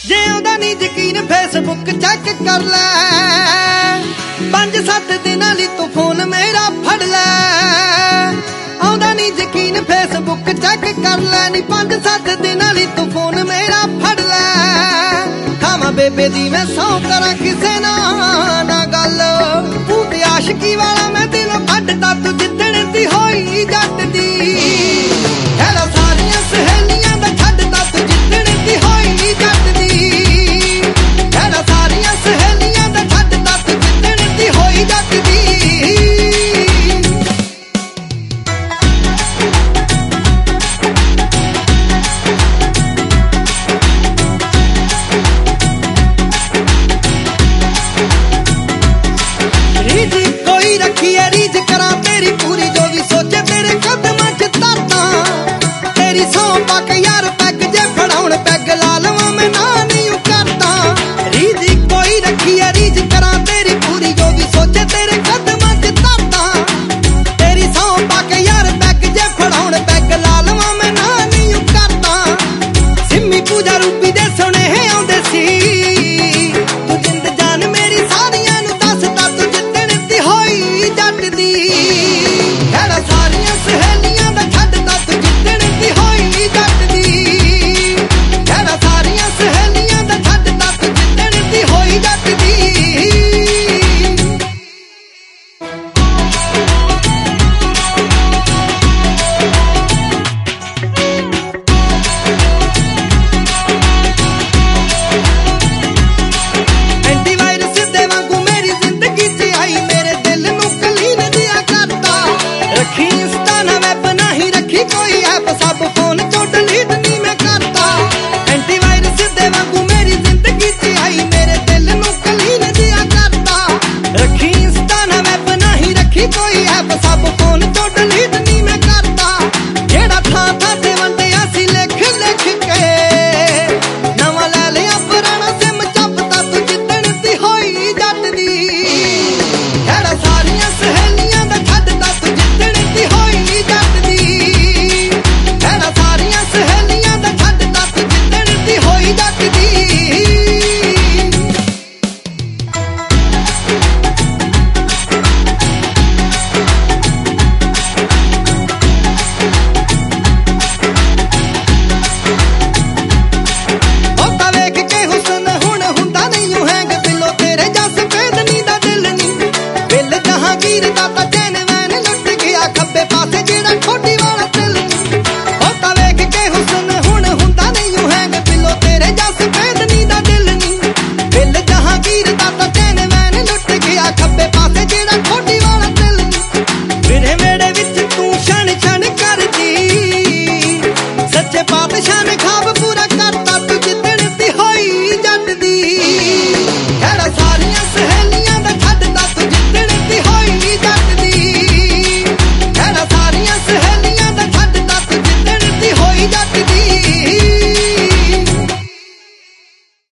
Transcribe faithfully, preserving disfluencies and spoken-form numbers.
जे आउंदा नी यकीन Facebook check कर लै, पंज सत्त दिनां लई तू फोन मेरा फड़ लै। आउंदा नी यकीन फेसबुक चेक कर लै, नी पंज सत्त दिनां लई तू फोन मेरा फड़ लै। खावां बेबे दी मैं सौ करां किसे नाल ना गल, तू ते आशिकी वाला मैं